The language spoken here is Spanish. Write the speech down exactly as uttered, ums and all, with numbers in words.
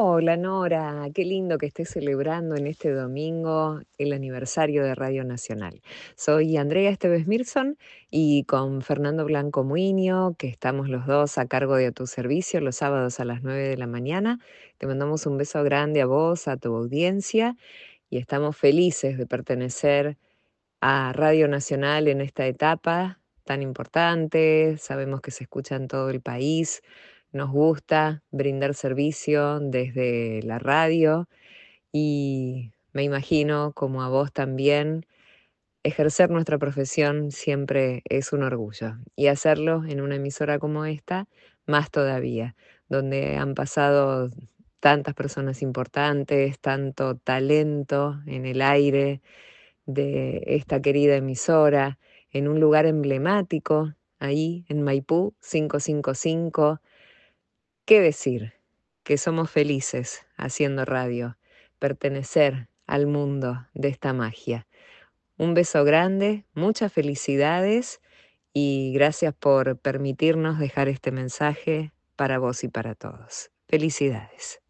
Hola Nora, qué lindo que estés celebrando en este domingo el aniversario de Radio Nacional. Soy Andrea Esteves Mirson y con Fernando Blanco Muiño, que estamos los dos a cargo de A Tu Servicio los sábados a las nueve de la mañana. Te mandamos un beso grande a vos, a tu audiencia, y estamos felices de pertenecer a Radio Nacional en esta etapa tan importante. Sabemos que se escucha en todo el país. Nos gusta brindar servicio desde la radio y me imagino, como a vos también, ejercer nuestra profesión siempre es un orgullo y hacerlo en una emisora como esta, más todavía, donde han pasado tantas personas importantes, tanto talento en el aire de esta querida emisora, en un lugar emblemático, ahí en Maipú quinientos cincuenta y cinco. ¿Qué decir? Que somos felices haciendo radio, pertenecer al mundo de esta magia. Un beso grande, muchas felicidades y gracias por permitirnos dejar este mensaje para vos y para todos. Felicidades.